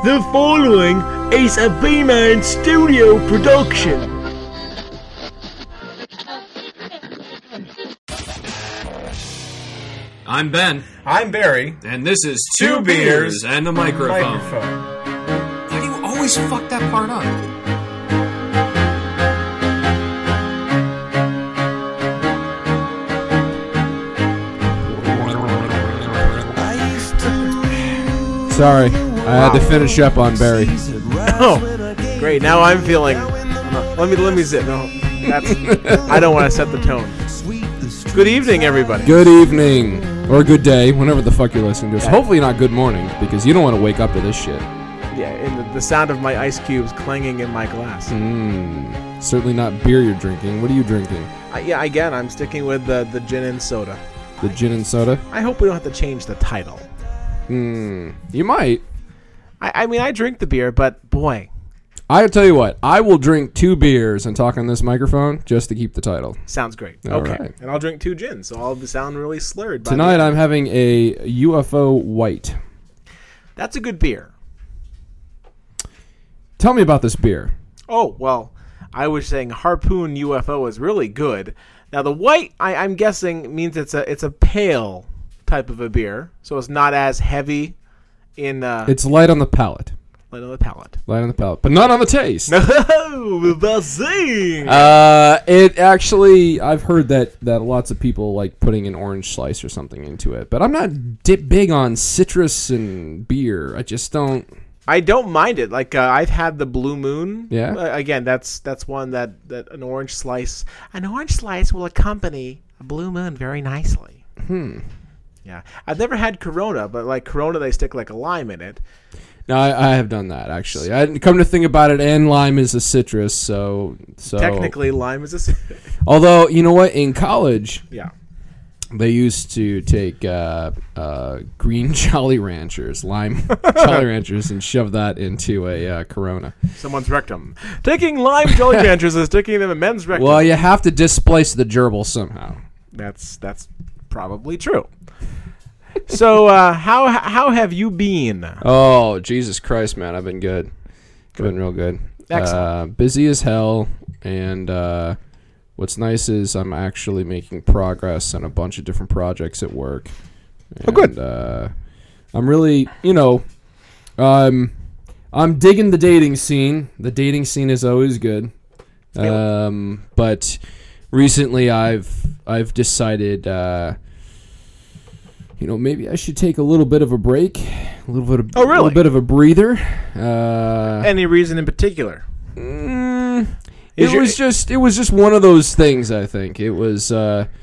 The following is a B-Man Studio production. I'm Ben. I'm Barry. And this is Two Beers and the Microphone. Microphone. Why do you always fuck that part up? Sorry, I had to finish up on Barry. Oh, great. Now I'm feeling... Let me sit. No, I don't want to set the tone. Good evening, everybody. Good evening, or good day, whenever the fuck you're listening to us. Hopefully not good morning, because you don't want to wake up to this shit. Yeah, and the sound of my ice cubes clanging in my glass. Certainly not beer you're drinking. What are you drinking? Again, I'm sticking with the gin and soda. The gin and soda? I hope we don't have to change the title. You might. I mean, I drink the beer, but boy. I'll tell you what, I will drink 2 beers and talk on this microphone just to keep the title. Sounds great. All okay. right. And I'll drink 2 gins, so I'll sound really slurred. Tonight I'm having a UFO White. That's a good beer. Tell me about this beer. Oh, well, I was saying Harpoon UFO is really good. Now, the white, I'm guessing, means it's a pale type of a beer, so it's not as heavy in... It's light on the palate. Light on the palate. Light on the palate, but not on the taste. No, buzzing! It actually, I've heard that lots of people like putting an orange slice or something into it, but I'm not big on citrus and beer. I just don't. I don't mind it. Like I've had the Blue Moon. Yeah. Again, that's one that an orange slice will accompany a Blue Moon very nicely. Yeah, I've never had Corona, but like Corona, they stick like a lime in it. No, I have done that actually. I come to think about it, and lime is a citrus, so technically lime is a. Although you know what, in college, yeah, they used to take green Jolly Ranchers, lime Jolly Ranchers, and shove that into a Corona. Someone's rectum. Taking lime Jolly Ranchers is sticking them in men's rectum. Well, you have to displace the gerbil somehow. That's probably true. So, how have you been? Oh, Jesus Christ, man. I've been good. Been real good. Excellent. Busy as hell, and what's nice is I'm actually making progress on a bunch of different projects at work. And, good. I'm really, I'm digging the dating scene. The dating scene is always good. But recently I've decided... maybe I should take a little bit of a break, a little bit of a breather. Any reason in particular? It was just one of those things. I think it was,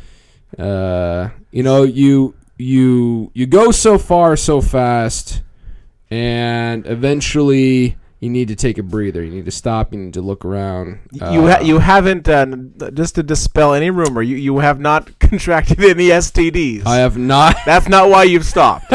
you go so far so fast, and eventually you need to take a breather. You need to stop. You need to look around. You haven't, just to dispel any rumor, you have not contracted any STDs. I have not. That's not why you've stopped.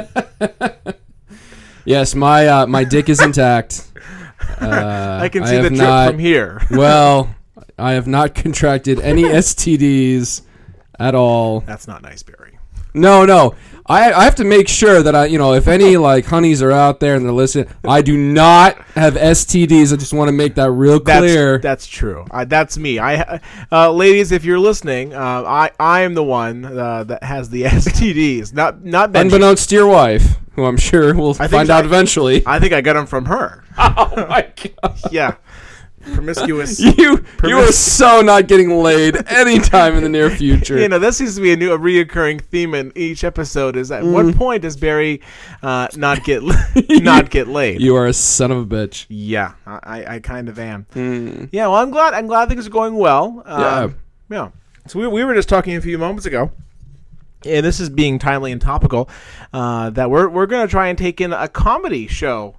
Yes, my dick is intact. I can see the drip from here. Well, I have not contracted any STDs at all. That's not nice, Barry. No. I have to make sure that if any like honeys are out there and they're listening, I do not have STDs. I just want to make that real clear. That's true. That's me. Ladies, if you're listening, I am the one that has the STDs. Not Benji. Unbeknownst to your wife, who I'm sure we'll find out eventually. I think I got them from her. Oh my god. Yeah. Promiscuous. You are so not getting laid anytime in the near future. This seems to be a reoccurring theme in each episode. Is at what point does Barry not get laid? You are a son of a bitch. Yeah, I kind of am. Yeah, well, I'm glad things are going well. Yeah. So we were just talking a few moments ago, and this is being timely and topical. That we're going to try and take in a comedy show.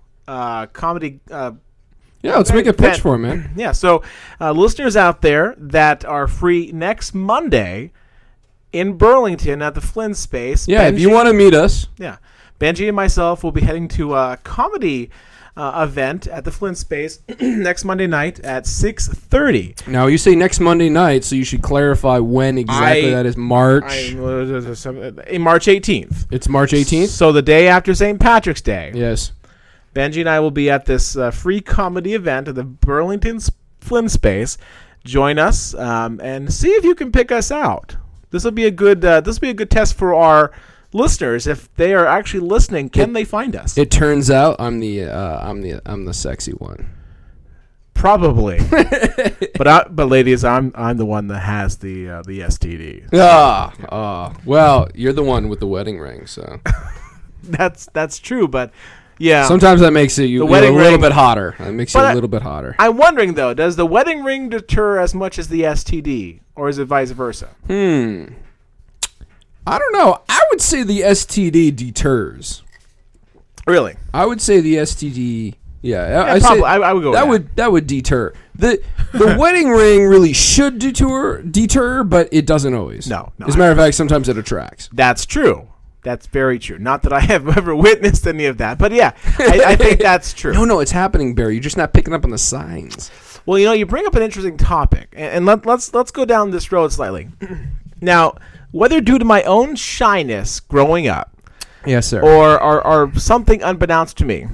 Yeah, let's make a pitch for it, man. Yeah, so listeners out there that are free next Monday in Burlington at the Flynn Space. Yeah, Benji, if you want to meet us. Yeah, Benji and myself will be heading to a comedy event at the Flynn Space next Monday night at 6:30. Now, you say next Monday night, so you should clarify when exactly that is. March 18th. It's March 18th? So the day after St. Patrick's Day. Yes. Benji and I will be at this free comedy event at the Burlington Flynn Space. Join us and see if you can pick us out. This will be a good test for our listeners. If they are actually listening, can they find us? It turns out I'm the sexy one. Probably, but ladies, I'm the one that has the STD. Well, you're the one with the wedding ring, so that's true. But yeah, sometimes that makes it a little bit hotter. It makes you a little bit hotter. I'm wondering though, does the wedding ring deter as much as the STD, or is it vice versa? I don't know. I would say the STD deters. Really? I would say the STD. Yeah, I would go. That would deter. The wedding ring really should deter, but it doesn't always. No. As a matter of fact, sometimes it attracts. That's true. That's very true. Not that I have ever witnessed any of that, but yeah, I think that's true. No, it's happening, Barry. You're just not picking up on the signs. Well, you bring up an interesting topic, and let's go down this road slightly. Now, whether due to my own shyness growing up, yes, sir, or something unbeknownst to me.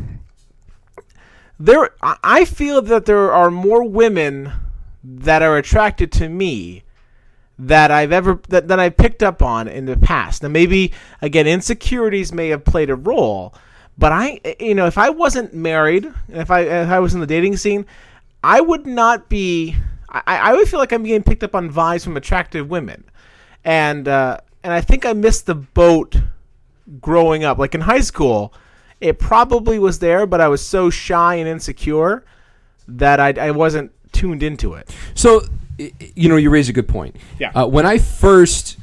I feel that there are more women that are attracted to me that I've picked up on in the past. Now, maybe again, insecurities may have played a role, but if I wasn't married, and if I was in the dating scene, I would not be. I would feel like I'm getting picked up on vibes from attractive women, and I think I missed the boat growing up. Like in high school. It probably was there, but I was so shy and insecure that I wasn't tuned into it. So, you raise a good point. Yeah. When I first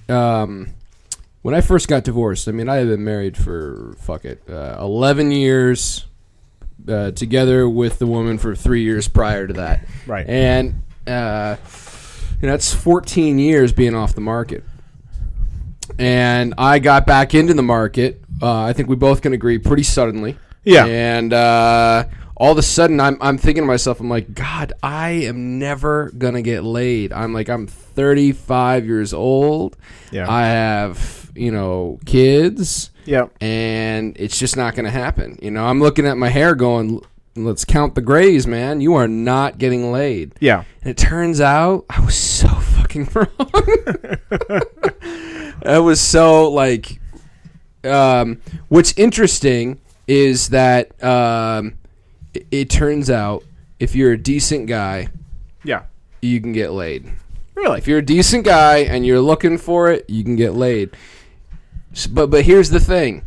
got divorced, I mean, I had been married for 11 years, together with the woman for 3 years prior to that. Right. And that's 14 years being off the market. And I got back into the market. I think we both can agree pretty suddenly. Yeah. And all of a sudden, I'm thinking to myself, I'm like, God, I am never gonna get laid. I'm 35 years old. Yeah. I have kids. Yeah. And it's just not gonna happen. I'm looking at my hair, going, let's count the grays, man. You are not getting laid. Yeah. And it turns out I was so fucking wrong. I was so what's interesting is that it turns out if you're a decent guy, yeah, you can get laid. Really? If you're a decent guy and you're looking for it, you can get laid. But here's the thing.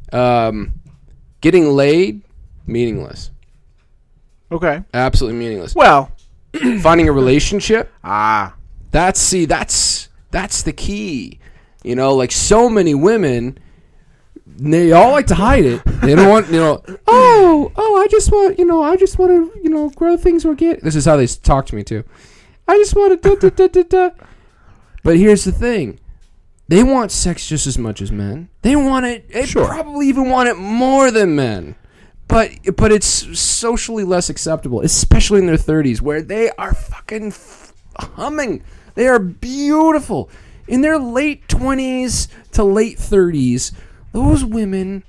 Getting laid, meaningless. Okay. Absolutely meaningless. Well, finding a relationship, that's the key. So many women, they all like to hide it. They don't want, I just want to, grow things organic. This is how they talk to me too. I just want to But here's the thing. They want sex just as much as men. They want it. They probably even want it more than men. But it's socially less acceptable, especially in their 30s, where they are fucking humming. They are beautiful. In their late 20s to late 30s, those women,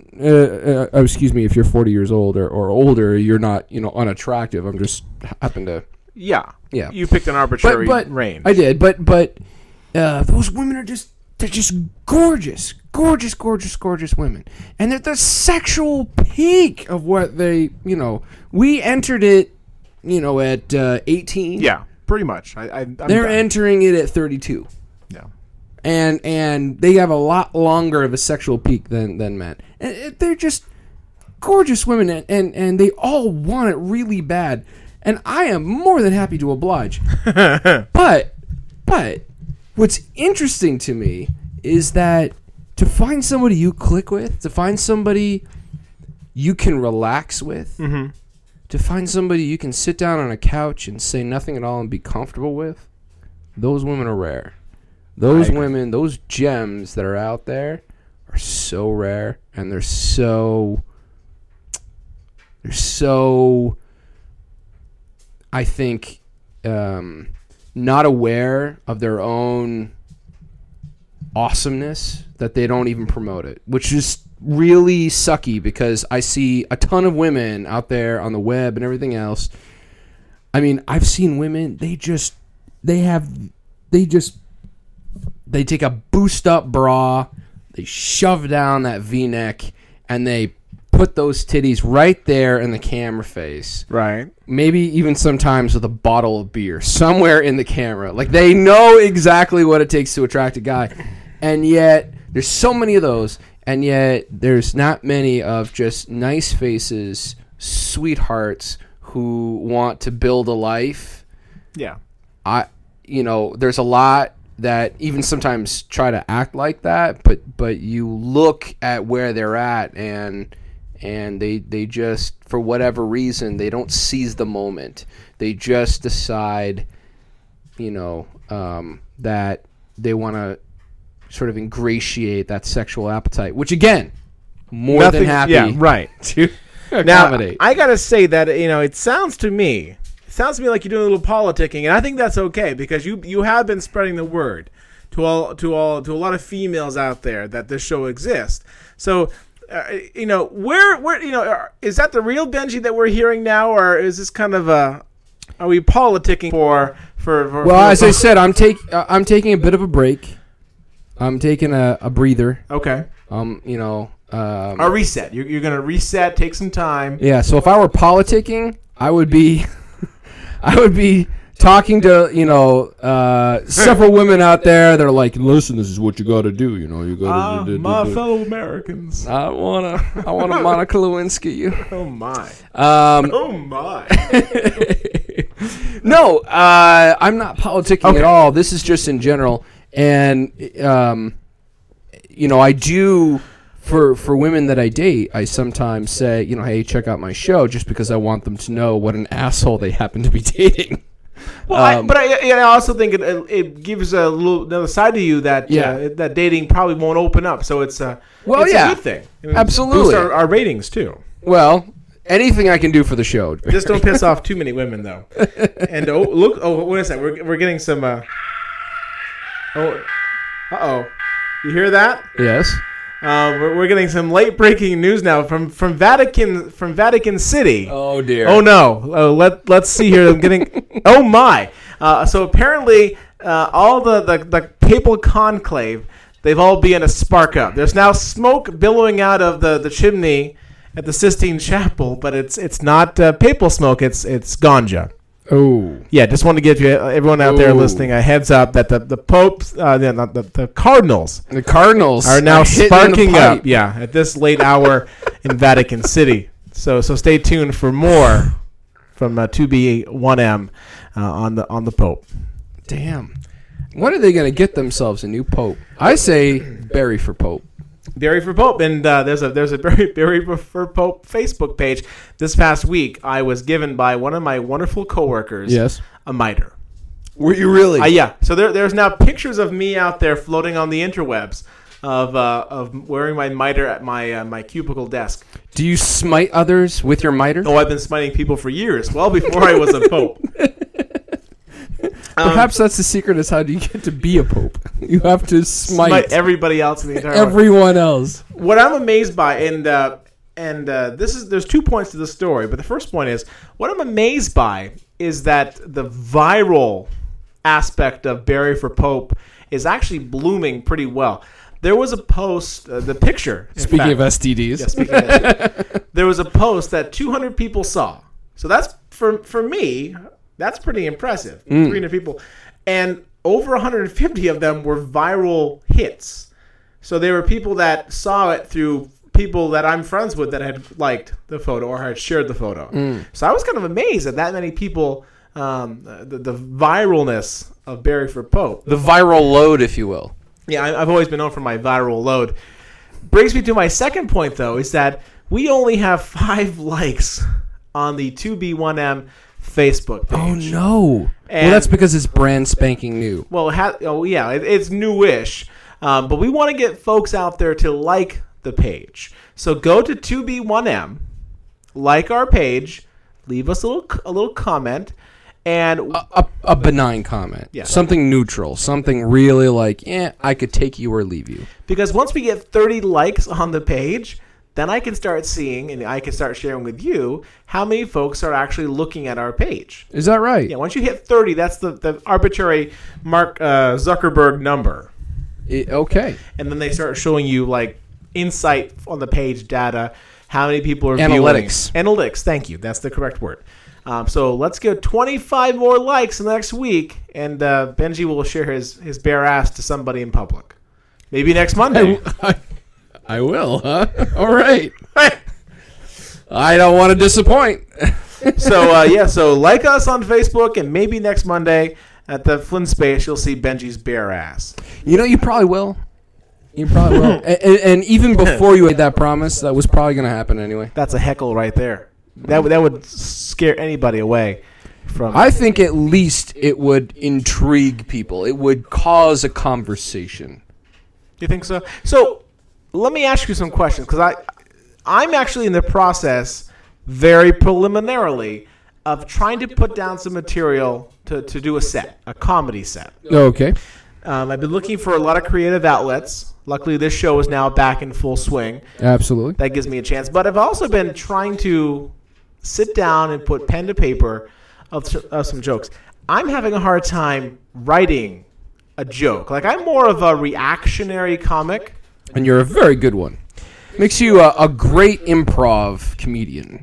excuse me, if you're 40 years old or older, you're not, unattractive. I'm just happen to. Yeah. Yeah. You picked an arbitrary range. I did, but those women are they're just gorgeous, gorgeous, gorgeous, gorgeous women. And they're the sexual peak of what they, we entered it, at 18. Yeah, pretty much. They're entering it at 32. Yeah. And they have a lot longer of a sexual peak than men. And they're just gorgeous women, and they all want it really bad. And I am more than happy to oblige. But what's interesting to me is that to find somebody you click with, to find somebody you can relax with, to find somebody you can sit down on a couch and say nothing at all and be comfortable with, those women are rare. Those women, those gems that are out there are so rare, and they're so I think, not aware of their own awesomeness that they don't even promote it, which is really sucky because I see a ton of women out there on the web and everything else. I mean, I've seen women, they take a boost up bra, they shove down that V-neck, and they put those titties right there in the camera face. Right. Maybe even sometimes with a bottle of beer somewhere in the camera. Like, they know exactly what it takes to attract a guy. And yet, there's so many of those, and yet there's not many of just nice faces, sweethearts who want to build a life. Yeah. There's a lot that even sometimes try to act like that, but you look at where they're at and they just, for whatever reason, they don't seize the moment. They just decide, that they want to sort of ingratiate that sexual appetite, which again, more than happy. Yeah, right. To now, accommodate. I gotta say that it sounds to me like you're doing a little politicking, and I think that's okay because you have been spreading the word to a lot of females out there that this show exists. So, where is that the real Benji that we're hearing now, or is this kind of are we politicking for? Well, as I said, I'm taking a bit of a break. I'm taking a breather. Okay. A reset. You're gonna reset. Take some time. Yeah. So if I were politicking, I would be talking to several women out there that are like, listen, this is what you got to do. You got to. My fellow Americans. I wanna Monica Lewinsky you. Oh my. Oh my. No, I'm not politicking at all. This is just in general, and I do. For women that I date, I sometimes say, hey, check out my show, just because I want them to know what an asshole they happen to be dating. Well, I also think it gives a little another side to you that that dating probably won't open up. So it's a good thing. Absolutely, boost our ratings too. Well, anything I can do for the show. Just don't piss off too many women though. And look, what is that? We're getting some. You hear that? Yes. We're getting some late breaking news now from Vatican City. Oh dear. Oh no. Let's see here. I'm getting. Oh my. So apparently, all the papal conclave, they've all begun to spark up. There's now smoke billowing out of the chimney at the Sistine Chapel, but it's not papal smoke. It's ganja. Oh. Yeah, just want to give you everyone out there listening a heads up that the popes, the cardinals, are now sparking up. Yeah, at this late hour in Vatican City. So stay tuned for more from 2B1M on the Pope. Damn. When are they going to get themselves a new pope? I say bury for pope. Bury for Pope, and there's a Bury for Pope Facebook page. This past week, I was given by one of my wonderful coworkers a mitre. Were you really? Yeah. So there's now pictures of me out there floating on the interwebs of wearing my mitre at my cubicle desk. Do you smite others with your mitre? Oh, I've been smiting people for years, well before I was a pope. Perhaps that's the secret, is how do you get to be a pope? You have to smite everybody else in the entire everyone else. What I'm amazed by, and there's 2 points to the story, but the first point is, what I'm amazed by is that the viral aspect of Bury for Pope is actually blooming pretty well. There was a post, the picture. Speaking of STDs. Yeah, speaking of STDs. There was a post that 200 people saw. So that's, for me, that's pretty impressive. 300 people. And over 150 of them were viral hits. So there were people that saw it through people that I'm friends with that had liked the photo or had shared the photo. So I was kind of amazed that many people, the viralness of Bury for Pope. The viral load, if you will. Yeah, I've always been known for my viral load. Brings me to my second point, though, is that we only have 5 likes on the 2B1M Facebook page. Oh, no. Well, that's because it's brand spanking new. Well, it's newish. But we want to get folks out there to like the page. So go to 2B1M, like our page, leave us a little comment, And a benign comment. Yeah. Something neutral. Something really like, I could take you or leave you. because once we get 30 likes on the page, then I can start seeing and I can start sharing with you how many folks are actually looking at our page. Is that right? Yeah, once you hit 30, that's the arbitrary Mark Zuckerberg number. Okay. And then they start showing you like insight on the page data, how many people are Analytics. viewing. Analytics. Thank you. That's the correct word. So let's get 25 more likes in the next week, and Benji will share his bare ass to somebody in public. Maybe next Monday. I will, huh? All right. I don't want to disappoint. So like us on Facebook, and maybe next Monday at the Flynn Space, you'll see Benji's bare ass. You probably will. You probably will. And even before you made that promise, that was probably going to happen anyway. That's a heckle right there. That would scare anybody away from. I think at least it would intrigue people. It would cause a conversation. You think so? So let me ask you some questions, because I'm actually in the process, very preliminarily, of trying to put down some material to do a comedy set. Okay. I've been looking for a lot of creative outlets. Luckily, this show is now back in full swing. Absolutely. That gives me a chance. But I've also been trying to sit down and put pen to paper of some jokes. I'm having a hard time writing a joke. Like, I'm more of a reactionary comic. And you're a very good one. Makes you a great improv comedian.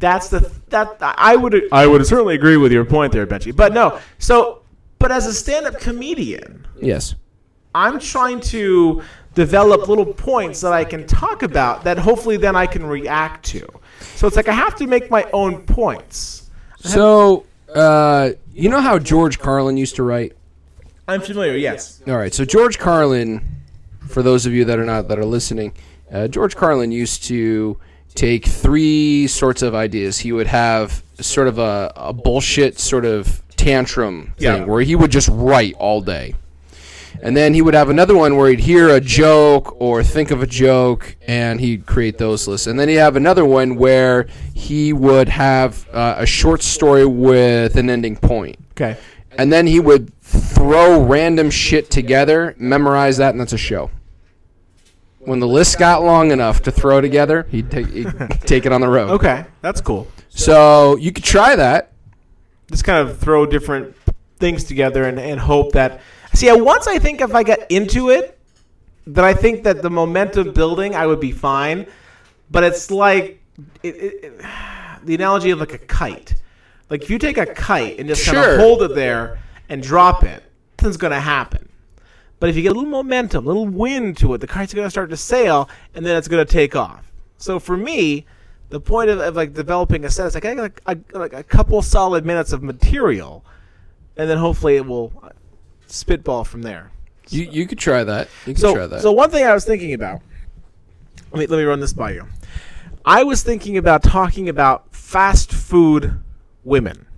I would certainly agree with your point there, Benji. But no. But as a stand-up comedian, Yes. I'm trying to develop little points that I can talk about that hopefully then I can react to. So it's like I have to make my own points. So, you know how George Carlin used to write? I'm familiar, yes. All right. So George Carlin, for those of you that are listening, George Carlin used to take three sorts of ideas. He would have sort of a bullshit sort of tantrum thing where he would just write all day. And then he would have another one where he'd hear a joke or think of a joke, and he'd create those lists. And then he'd have another one where he would have a short story with an ending point. Okay. And then he would throw random shit together, memorize that, and that's a show. When the list got long enough to throw together, he'd take it on the road. Okay, that's cool. So you could try that. Just kind of throw different things together and hope that... See, once I think if I get into it, then I think that the momentum building, I would be fine. But it's like the analogy of like a kite. Like if you take a kite and just kind of hold it there and drop it, nothing's going to happen. But if you get a little momentum, a little wind to it, the kite's going to start to sail, and then it's going to take off. So for me, the point of like developing a set is like I got like a couple solid minutes of material, and then hopefully it will spitball from there. You could try that. You could try that. So one thing I was thinking about, let me run this by you. I was thinking about talking about fast food women.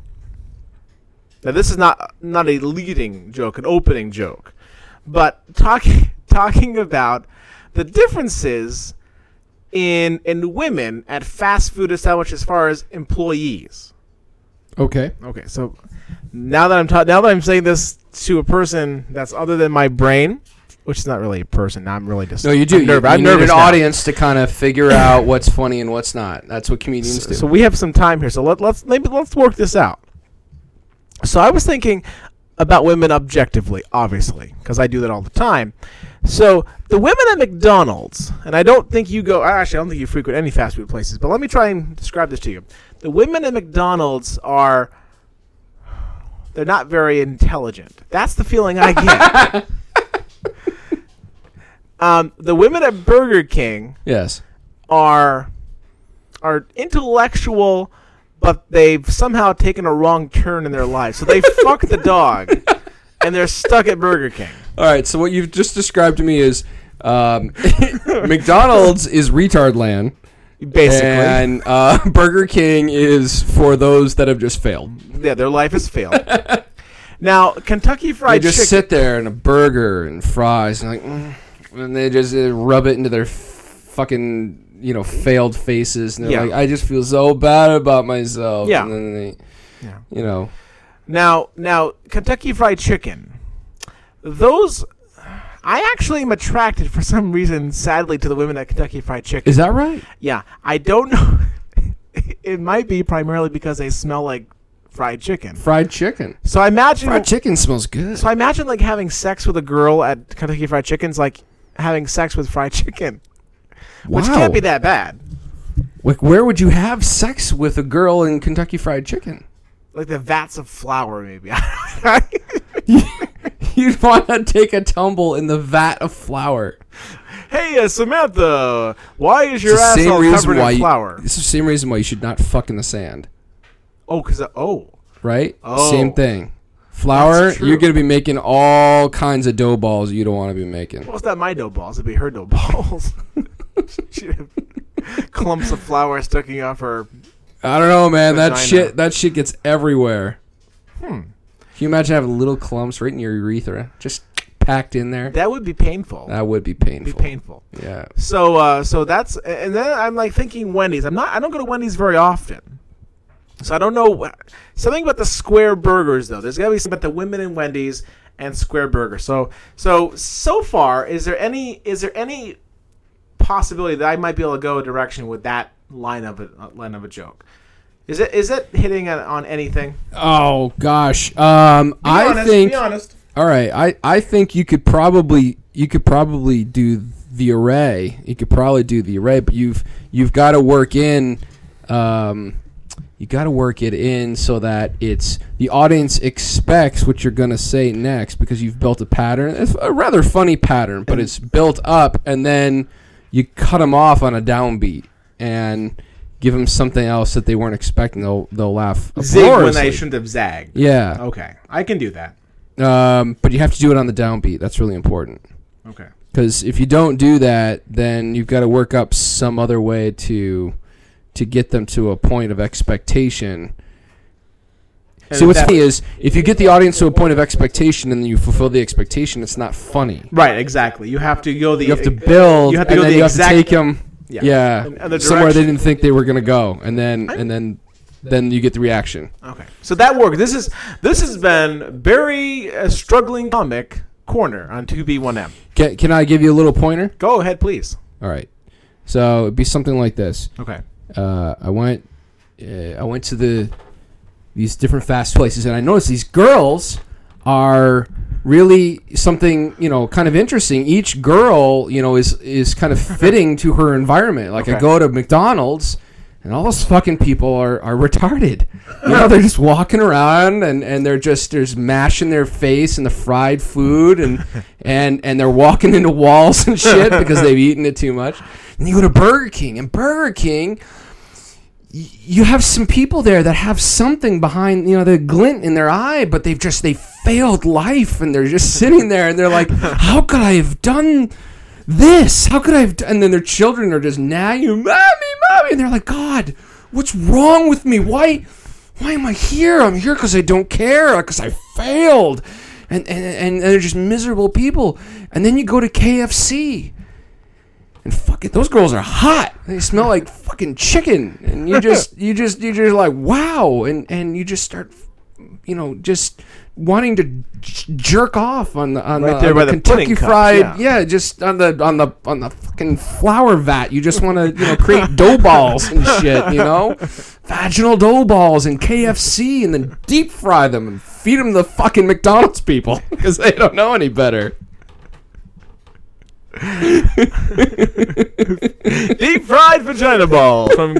Now this is not a leading joke, an opening joke, but talking about the differences in women at fast food establishments as far as employees. Okay. Okay, so now that I'm saying this to a person that's other than my brain, which is not really a person. Now I'm really just no. You do. I'm you nervous need an now. audience to kind of figure out what's funny and what's not. That's what comedians do. So we have some time here. So let's work this out. So I was thinking about women objectively, obviously, because I do that all the time. So the women at McDonald's, and I don't think you go. Actually, I don't think you frequent any fast food places. But let me try and describe this to you. The women at McDonald's they're not very intelligent. That's the feeling I get. The women at Burger King, yes, are intellectual, but they've somehow taken a wrong turn in their life. So they fuck the dog, and they're stuck at Burger King. All right. So what you've just described to me is McDonald's is retard land. Basically. And Burger King is for those that have just failed. Yeah, their life has failed. Now, Kentucky Fried They just Chicken. sit there and a burger and fries and and they just rub it into their fucking, failed faces. And they're like, I just feel so bad about myself. Yeah. And then they, Now, Kentucky Fried Chicken. Those, I actually am attracted for some reason, sadly, to the women at Kentucky Fried Chicken. Is that right? Yeah, I don't know. It might be primarily because they smell like fried chicken. Fried chicken. So I imagine Fried chicken smells good. So I imagine like having sex with a girl at Kentucky Fried Chicken's like having sex with fried chicken, which can't be that bad. Like, where would you have sex with a girl in Kentucky Fried Chicken? Like the vats of flour, maybe. You'd want to take a tumble in the vat of flour. Hey, Samantha, why is your asshole covered in flour? It's the same reason why you should not fuck in the sand. Oh, because right? Oh. Same thing. Flour, you're going to be making all kinds of dough balls you don't want to be making. Well, it's not my dough balls. It'd be her dough balls. She'd have clumps of flour sticking off her. I don't know, man. vagina. That shit gets everywhere. Can you imagine having little clumps right in your urethra, just packed in there? That would be painful. That would be painful. Yeah. So that's, and then I'm like thinking Wendy's. I don't go to Wendy's very often, so I don't know something about the square burgers though. There's gotta be something about the women in Wendy's and square burgers. So far, is there any possibility that I might be able to go a direction with that line of a joke? Is it hitting on anything? Oh gosh, I think. Be honest. All right, I think you could probably do the array. You could probably do the array, but you've got to work in. You got to work it in so that it's the audience expects what you're going to say next because you've built a pattern. It's a rather funny pattern, but it's built up, and then you cut them off on a downbeat and give them something else that they weren't expecting. They'll laugh. Zig when they shouldn't have zagged. Yeah. Okay, I can do that. But you have to do it on the downbeat. That's really important. Okay. Because if you don't do that, then you've got to work up some other way to get them to a point of expectation. See, what's funny is if you get the audience to a point of expectation and then you fulfill the expectation, it's not funny. Right, exactly. You have to go You have to build, you have to and go then the you have to exact, take them, the somewhere they didn't think they were going to go, and then you get the reaction. Okay, so that worked. This has been Barry Struggling Comic Corner on 2B1M. Can I give you a little pointer? Go ahead, please. All right. So it'd be something like this. Okay. I went to these different fast places, and I noticed these girls are really something, kind of interesting. Each girl, is kind of fitting to her environment. Like, okay. I go to McDonald's, and all those fucking people are retarded. They're just walking around, and they're just mashing their face in the fried food, and they're walking into walls and shit because they've eaten it too much. And you go to Burger King, and Burger King, you have some people there that have something behind, the glint in their eye, but they failed life, and they're just sitting there, and they're like, how could I have done this? How could I have done? And then their children are just nagging, mommy, and they're like, God, what's wrong with me? Why am I here? I'm here because I don't care, because I failed, and they're just miserable people. And then you go to KFC. And fuck it, those girls are hot. They smell like fucking chicken, and you just like wow, and you just start, just wanting to jerk off on the Kentucky Fried, just on the fucking flour vat. You just want to create dough balls and shit, vaginal dough balls in KFC, and then deep fry them and feed them to the fucking McDonald's people because they don't know any better. Deep fried vagina ball from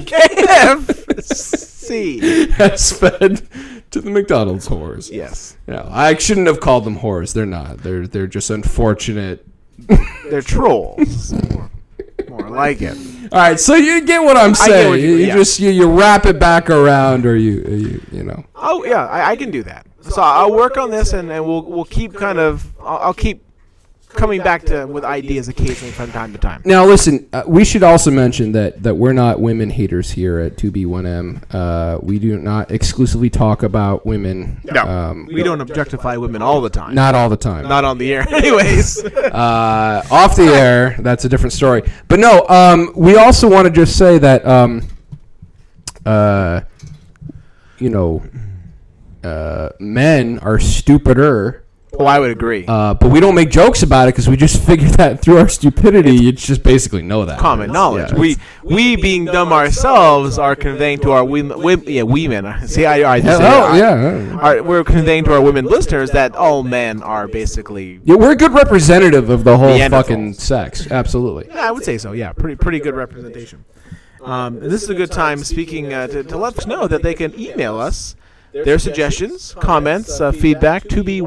KFC. That's fed to the McDonald's whores. Yes. I shouldn't have called them whores. They're not. They're just unfortunate. They're trolls. More like it. All right, so you get what I'm saying. You wrap it back around, or you. Oh yeah, I can do that. So I'll work on this, and we'll keep I'll keep coming back with ideas occasionally from time to time. Now, listen, we should also mention that we're not women haters here at 2B1M. We do not exclusively talk about women. No, we don't objectify women all the time. Not all the time. Not on the air, anyways. Off the air, that's a different story. But no, we also want to just say that, men are stupider. Oh, I would agree. But we don't make jokes about it because we just figured that through our stupidity, it's just basically know that. Common knowledge. Yeah. We being dumb ourselves are conveying to our women. See, we're conveying to our women listeners that all men are basically. Yeah, we're a good representative of the whole Neanderthals. fucking sex. Absolutely. Yeah, I would say so. Yeah, pretty good representation. This is a good time. Speaking to let us know that they can email us their suggestions, comments, feedback to be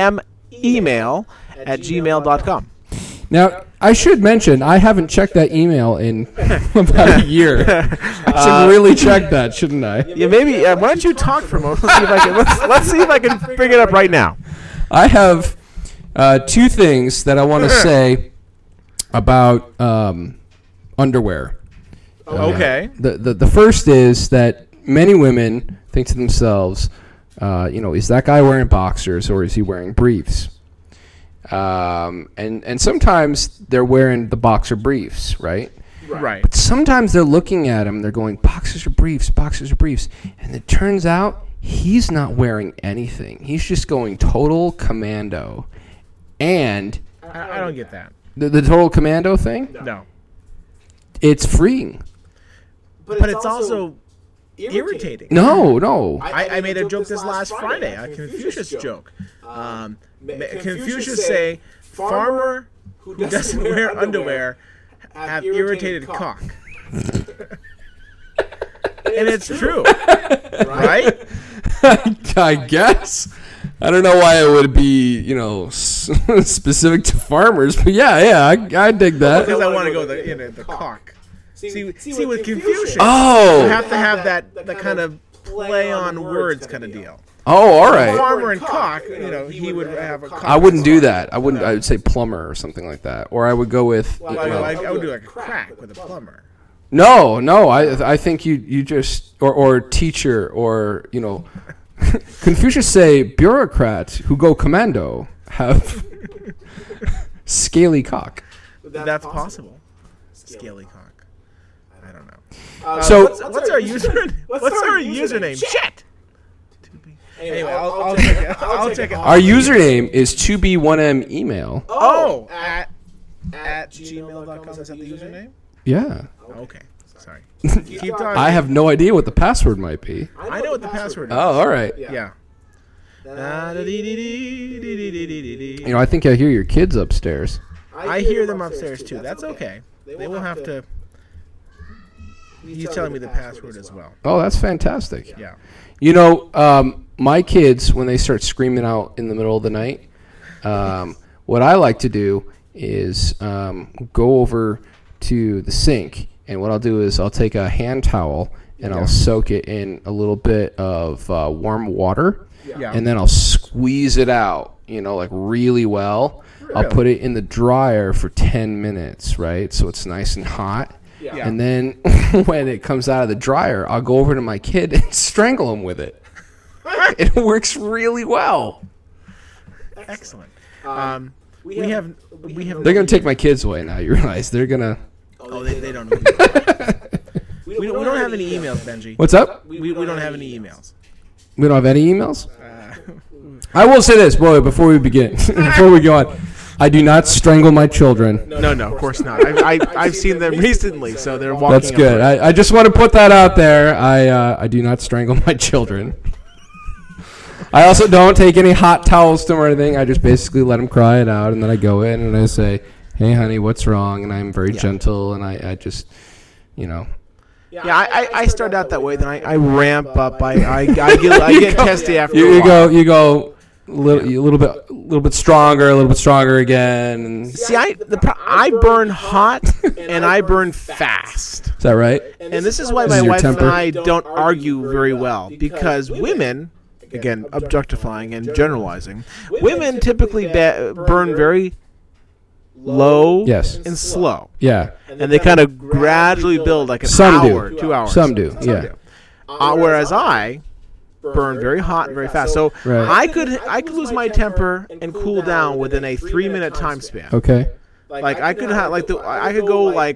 1memail@gmail.com. Now, I should mention, I haven't checked that email in about a year. I should really check that, shouldn't I? Yeah, maybe. Why don't you talk for a moment? Let's see if I can bring it up right now. I have two things that I want to say about underwear. Okay. The first is that many women think to themselves, is that guy wearing boxers or is he wearing briefs? And sometimes they're wearing the boxer briefs, right? Right. But sometimes they're looking at him, they're going, boxers or briefs, and it turns out he's not wearing anything. He's just going total commando. And I don't get that. the total commando thing, No. it's freeing. But it's also irritating. No. I made a joke this last Friday, a Confucius joke. Confucius say, farmer who doesn't wear underwear have irritated cock. And it's true, right? I guess. I don't know why it would be, specific to farmers, but yeah, I dig that. Because I want to go the cock. See, with Confucius, Oh. you have to have that kind of play on words kind of deal. Oh, all right. Farmer and cock, he would have a cock. I wouldn't do that. I would say plumber or something like that, or I would go with. I would do like a crack with a plumber. No. I think you just or teacher or Confucius say bureaucrats who go commando have scaly cock. That's possible. Scaly cock. I don't know. So what's our username? What's our username? Shit. Anyway, I'll check it. I'll check it. our username is 2b1m email. Oh, at gmail.com. Is that the username? Yeah. Okay. Sorry. Keep talking. I have no idea what the password might be. I know what the password is. Oh, all right. Yeah. I think I hear your kids upstairs. I hear them upstairs too. That's okay. They will have to. He's telling me the password as well. Oh, that's fantastic. Yeah. My kids, when they start screaming out in the middle of the night, what I like to do is go over to the sink, and what I'll do is I'll take a hand towel and I'll soak it in a little bit of warm water, and then I'll squeeze it out, like really well. Really? I'll put it in the dryer for 10 minutes, right? So it's nice and hot. Yeah. And then when it comes out of the dryer, I'll go over to my kid and strangle him with it. It works really well. Excellent. We have. They're gonna take my kids away now. You realize they're gonna. Oh, they don't know. we don't have any emails, Benji. What's up? We don't have any emails. We don't have any emails. I will say this, boy, before we begin, before we go on. I do not strangle my children. No, of course not. I've seen them recently, so they're walking. That's good. I just want to put that out there. I do not strangle my children. I also don't take any hot towels to them or anything. I just basically let them cry it out, and then I go in and I say, "Hey, honey, what's wrong?" And I'm very gentle, and I just, Yeah, I start out that way. Then I ramp up. I get testy after a while. You go. A little bit stronger again. And see, I burn hot and I burn fast. Is that right? And this is why my wife and I don't argue very well, because women, again, objectifying and generalizing, women typically burn very low and slow. Yeah. And they kind of gradually build like an hour, 2 hours. Some do. Whereas I burn very hot and very fast. So I could lose my temper and cool down within a 3-minute time span. Okay. Like I could go like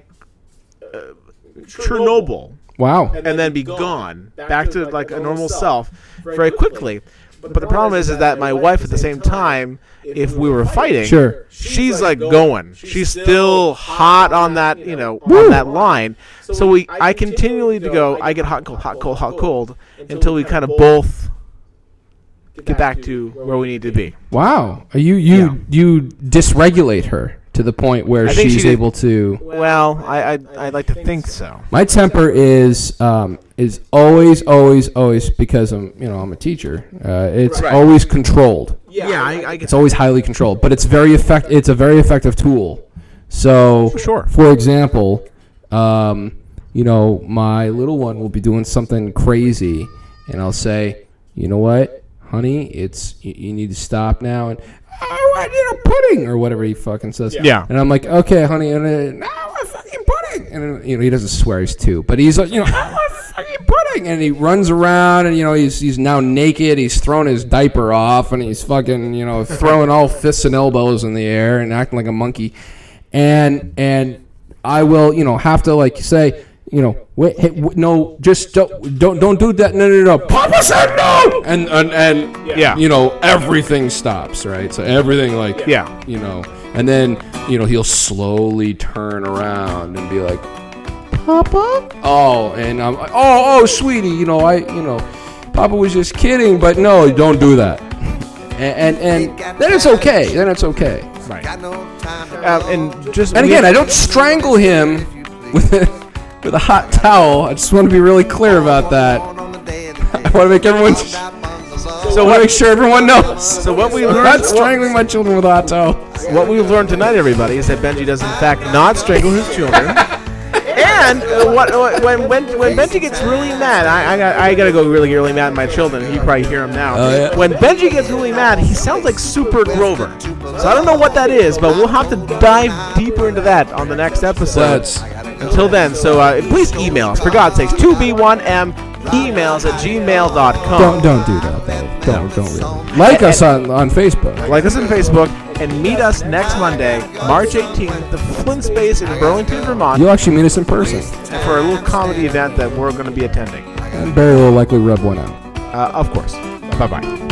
Chernobyl. Wow. And then be gone back to like a normal self very quickly. But the problem is that my wife at the same time, if we were fighting, Sure. she's like going. She's still hot on that, on that line. So I continually to go. I get hot, cold, hot, cold, hot, cold until we kind of both get back to where we need to be. Wow. You dysregulate her to the point where I think she's she did- able to. Well, I'd like to think so. My temper is always because I'm a teacher. It's Right. always controlled. Yeah, I get It's always highly controlled, but it's a very effective tool. So, Sure. for example, my little one will be doing something crazy, and I'll say, you know what, honey, you need to stop now, and I need a pudding or whatever he fucking says. Yeah. And I'm like, okay, honey, and now a fucking pudding, and he doesn't swear, he's 2, but he's like, I want a fucking pudding, and he runs around, and he's now naked, he's thrown his diaper off, and he's fucking throwing all fists and elbows in the air and acting like a monkey, and I will have to like say, wait, hey, no, just don't do that. No. Papa said no, and Yeah. everything stops, right? So everything and then he'll slowly turn around and be like, Papa? Oh, and I'm like, oh, sweetie, Papa was just kidding, but no, don't do that. And then it's okay. Right. And again, I don't strangle him with a hot towel. I just want to be really clear about that. I want to make everyone. So I want to make sure everyone knows. So what we I'm learned, not strangling my children with a hot towel. what we've learned tonight, everybody, is that Benji does in fact not strangle his children. And when Benji gets really mad, I gotta go really mad at my children. You probably hear him now. Oh, yeah. When Benji gets really mad, he sounds like Super Grover. So I don't know what that is, but we'll have to dive deeper into that on the next episode. Until then, so please email us, for God's sakes, 2B1M emails at gmail.com. Don't do that, though. Don't really. Like us on Facebook. Like us on Facebook, and meet us next Monday, March 18th, at the Flint Space in Burlington, Vermont, You'll actually meet us in person, for a little comedy event that we're going to be attending. and Barry will likely rub one out. Of course. Bye-bye.